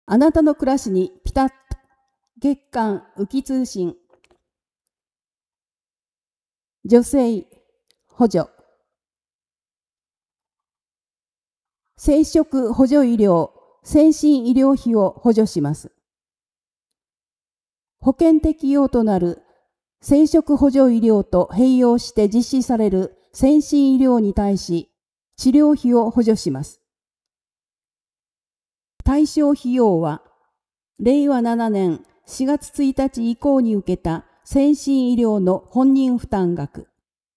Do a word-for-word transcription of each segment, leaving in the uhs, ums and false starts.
あなたの暮らしにピタッと月刊浮き通信。女性補助生殖補助医療先進医療費を補助します。保険適用となる生殖補助医療と併用して実施される先進医療に対し治療費を補助します。対象費用はれいわななねんしがつついたち以降に受けた先進医療の本人負担額。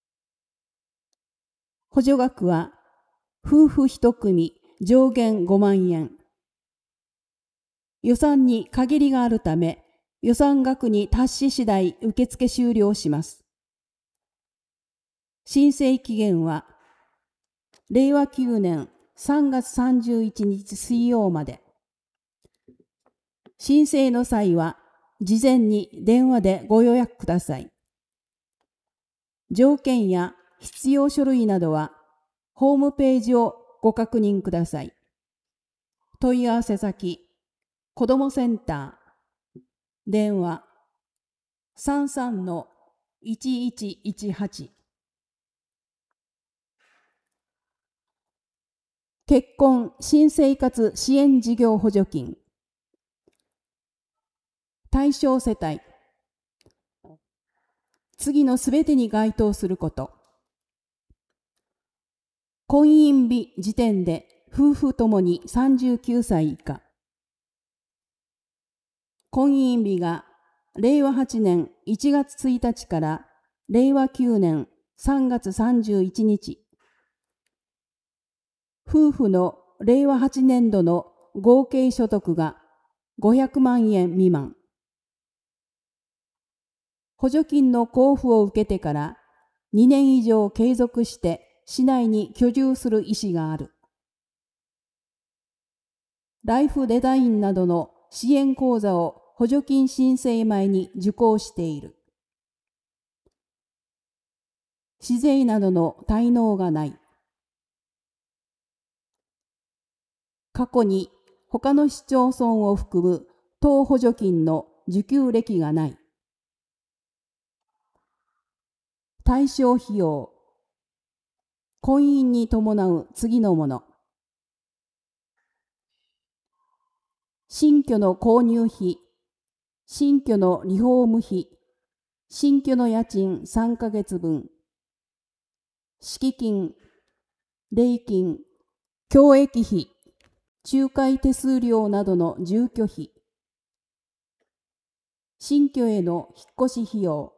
補助額は夫婦一組上限ごまんえん。予算に限りがあるため、予算額に達し次第受付終了します。申請期限はれいわきゅうねんさんがつさんじゅういちにち水曜まで。申請の際は、事前に電話でご予約ください。条件や必要書類などは、ホームページをご確認ください。問い合わせ先、子どもセンター、電話 さんさんのいちいちいちはち。結婚新生活支援事業補助金。対象世帯。次のすべてに該当すること。婚姻日時点で夫婦ともにさんじゅうきゅうさい以下。婚姻日がれいわはちねんいちがつついたちかられいわきゅうねんさんがつさんじゅういちにち。夫婦のれいわはちねんどの合計所得がごひゃくまんえん未満。補助金の交付を受けてからにねん以上継続して市内に居住する意思がある。ライフデザインなどの支援講座を補助金申請前に受講している。市税などの滞納がない。過去に他の市町村を含む当補助金の受給歴がない。対象費用。婚姻に伴う次のもの。新居の購入費、新居のリフォーム費、新居の家賃さんかげつぶん、敷金、礼金、教育費、仲介手数料などの住居費、新居への引っ越し費用、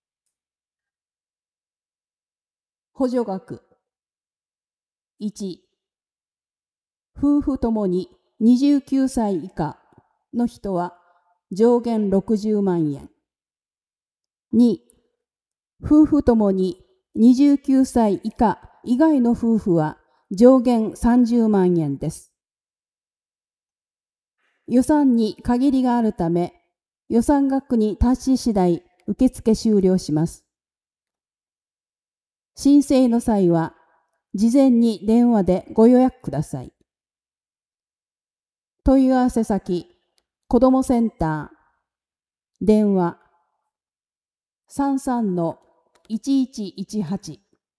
補助額。いち、夫婦ともににじゅうきゅうさい以下の人は上限ろくじゅうまんえん。に、夫婦ともににじゅうきゅうさい以下以外の夫婦は上限さんじゅうまんえんです。予算に限りがあるため、予算額に達し次第受付終了します。申請の際は、事前に電話でご予約ください。問い合わせ先、子どもセンター、電話 さんさんのいちいちいちはち。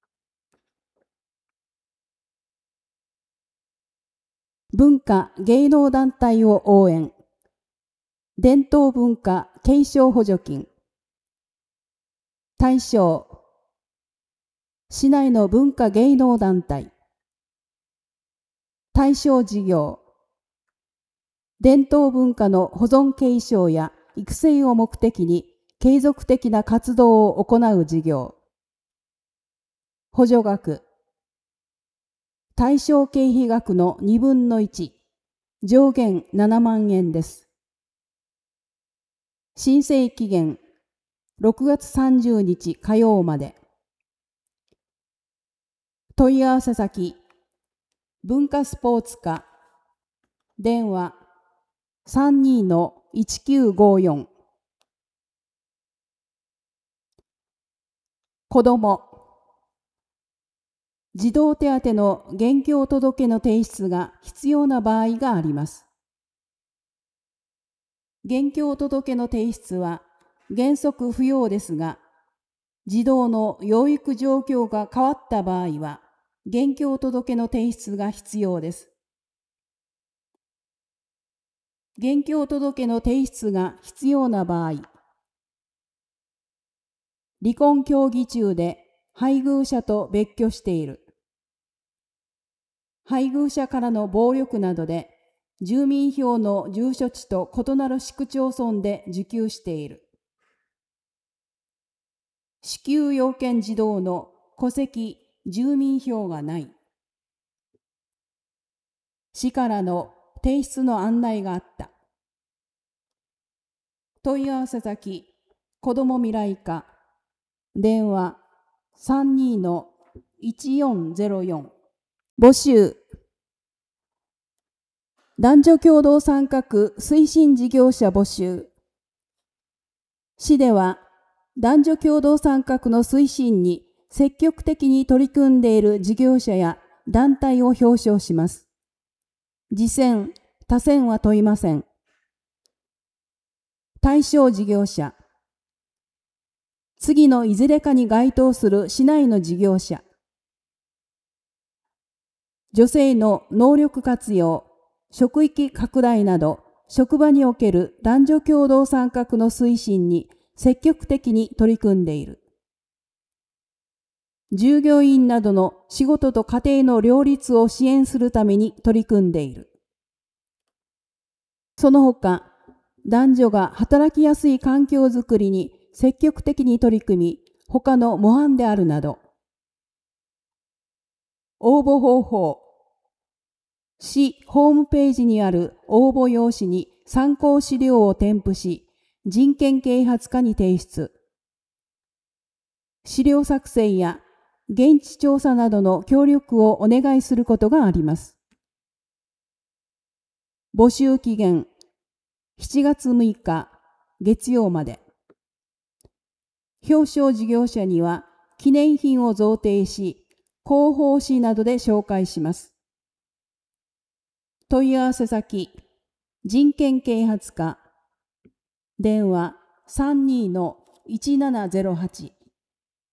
文化芸能団体を応援。伝統文化継承補助金。対象、市内の文化芸能団体。対象事業、伝統文化の保存継承や育成を目的に継続的な活動を行う事業。補助額、対象経費額のにぶんのいち、上限ななまんえんです。申請期限、ろくがつさんじゅうにち火曜まで。問い合わせ先、文化スポーツ課、電話 さんにのいちきゅうごよん。子ども、児童手当の現況届の提出が必要な場合があります。 現況届の提出は原則不要ですが、児童の養育状況が変わった場合は、現況届の提出が必要です。現況届の提出が必要な場合、離婚協議中で配偶者と別居している。配偶者からの暴力などで住民票の住所地と異なる市区町村で受給している。支給要件児童の戸籍・住民票がない。市からの提出の案内があった。問い合わせ先、子ども未来課、電話 さんにーのいちよんゼロよん。募集。男女共同参画推進事業者募集。市では男女共同参画の推進に積極的に取り組んでいる事業者や団体を表彰します。次選、他選は問いません。対象事業者。次のいずれかに該当する市内の事業者。女性の能力活用、職域拡大など、職場における男女共同参画の推進に積極的に取り組んでいる。従業員などの仕事と家庭の両立を支援するために取り組んでいる。その他、男女が働きやすい環境づくりに積極的に取り組み、他の模範であるなど。応募方法。市ホームページにある応募用紙に参考資料を添付し、人権啓発課に提出。資料作成や現地調査などの協力をお願いすることがあります。募集期限しちがつむいか月曜まで。表彰事業者には記念品を贈呈し、広報誌などで紹介します。問い合わせ先、人権啓発課、電話 さんにーのいちななゼロはち。